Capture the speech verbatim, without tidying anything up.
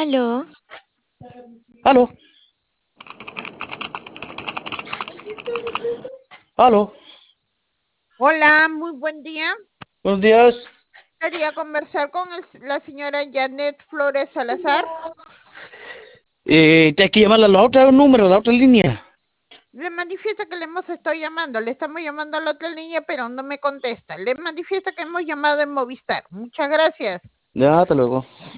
Aló, Aló, aló, hola, muy buen día. buenos días. Quería conversar con el- la señora Janet Flores Salazar. Eh, tienes que llamar a la otra número, a la otra línea. Le manifiesta que le hemos estado llamando, le estamos llamando a la otra línea, pero no me contesta. Le manifiesta que hemos llamado en Movistar. Muchas gracias. Ya, hasta luego.